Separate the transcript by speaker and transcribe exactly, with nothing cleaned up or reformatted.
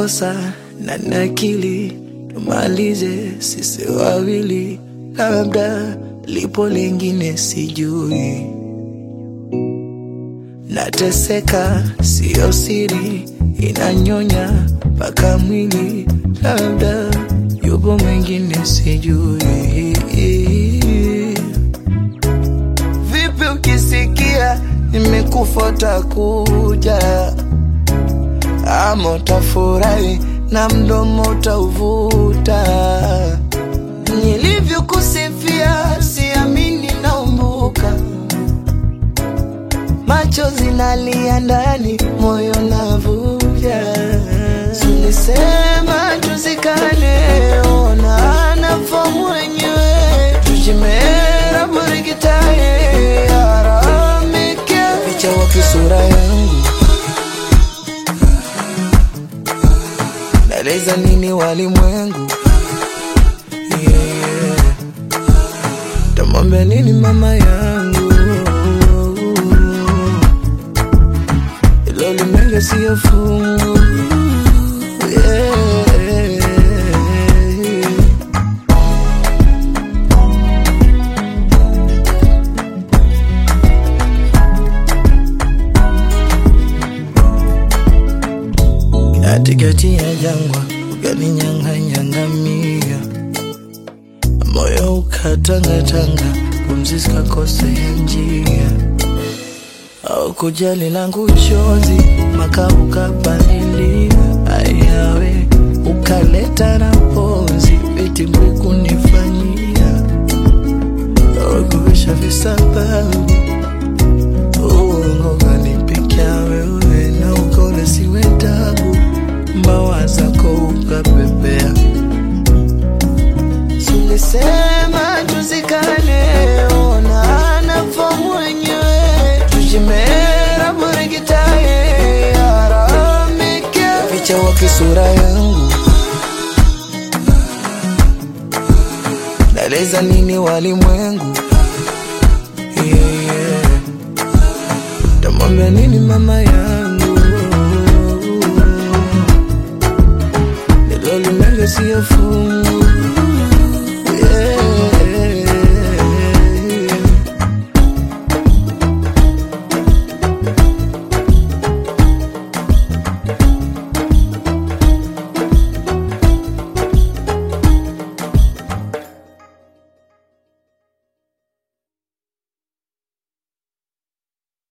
Speaker 1: kosa na nakili, tumalize sisi wawili, labda lipo lingine sijui. Nateseka sio siri, inanyonya paka mwili, labda yupo mwingine sijui. Vipi ukisikia nimekufa utakuja, ama utafurahi na mdomo utauvuta. Nilivyo kusifia siamini naumbuka, macho zinalia ndani, moyo navuja. Sulisema tuzikane, ona nafo mwenyewe, tujimera murigitaye aramike. Picha wapi sura yangu, naeleza nini walimwengu, yeah. Tamwambia nini mama yangu, ilo limenge siyo fungu, yeah. Katikati ya jangwa ukaninyang'anya ngamia, moyo ukatangatanga, pumzi zikakosa njia. Au kujali langu chozi, maka ukapalilia, ayawe ukaleta na pozi, eti mbuku nifanyia. Ogusha visababu, uongo kanipikia wewe, na ukole siwe tabu, mawaza ko ukapepea. Sulisema tuzikane, ona nafo mwenyewe, tujimera murigitaye aramike. Ficha wapi sura yangu, naeleza nini walimwengu, yeah. Tamwambia nini mama yangu, ilo limenge siyo fungu.